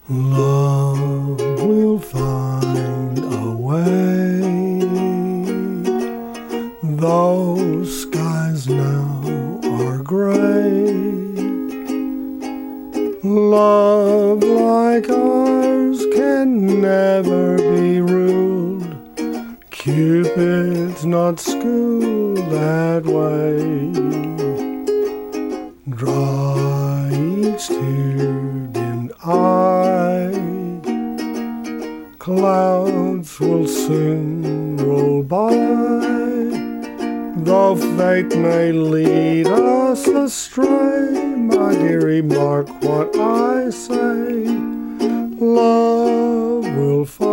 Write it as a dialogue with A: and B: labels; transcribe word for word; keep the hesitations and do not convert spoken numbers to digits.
A: Love will find a way. Those skies now are gray. Love like ours can never be ruled. Cupid's not schooled that way. Dry each tear-dimmed eye. Clouds will soon roll by. Though fate may lead us astray, my dearie, mark what I say. Love will find